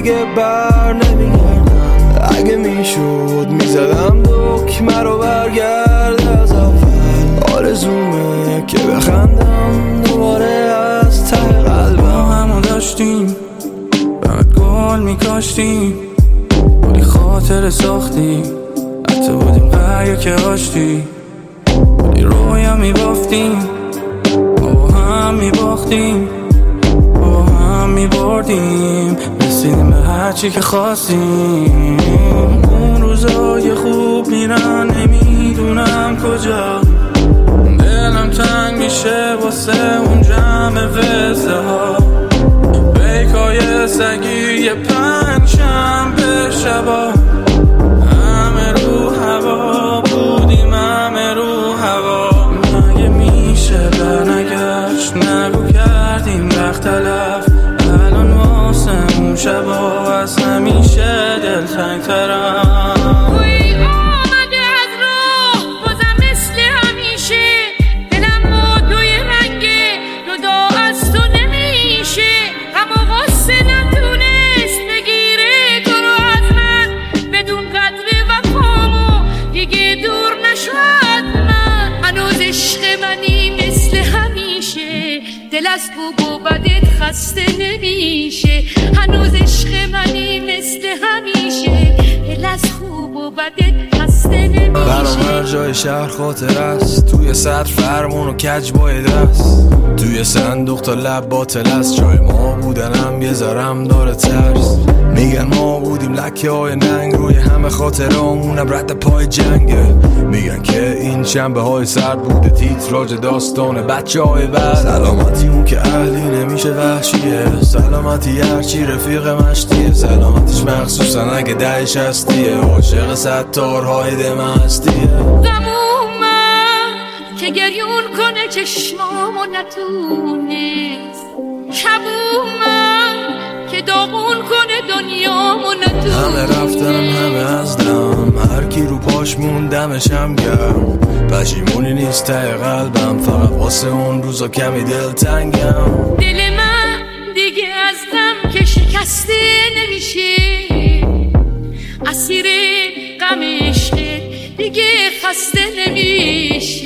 دیگه بر نمیگردم. اگه میشد میزدم دکمه رو برگرد از اول. آرزومه که بخندم دوباره از ته قلبم. همو داشتیم بعد گل میکاشتیم، بودی خاطر ساختی، حتی بودیم قریه که آشتی، بودی رویا میبافتیم، با هم میباختیم، با هم میبردیم، رسیدیم به هرچی که خواستیم. اون روزای خوب میرن نمیدونم کجا، دلم تنگ میشه واسه اون جمع وزه ها، بیکای سگی یه پنجشنبه شبا، همه رو هوا بودیم، همه رو هوا. مگه میشه برنگشت، نگو کردیم وقت تلف، الان واسه اون شبا از همیشه دلتنگ ترم. دل از خوب و بدت خسته نمیشه، هنوز عشق منی مثل همیشه. دل از خوب و بدت خسته نمیشه. برام هر جای شهر خاطر است، توی سطر فرمون و کج بای دست، توی صندوق تا لب باطل است. جای ما بودنم یه ذرم داره ترس، میگن ما بودیم لکه های ننگ روی همه خاطرامونم رد پای جنگه. میگن که این شنبه های سرد بوده تیتراژ داستان بچه های بعد. سلامتی اون که اهلی نمیشه وحشیه، سلامتی هرچی رفیق مشتیه، سلامتیش مخصوصا اگه دهش هستیه، عاشق ستارهای دم هستیه. غموم که گریون کنه چشمامو نتونست، شبومم که داغون کنه دنیامو نتونست. همه رفتن همه از دم، هر کی رو پاش موندمشم گرم، پشیمونی نیست ته قلبم، فقط واسه اون روزا کمی دلتنگم. دل من دیگه از غم که شکسته نمیشه، اسیر غم عشق دیگه خسته نمیشه.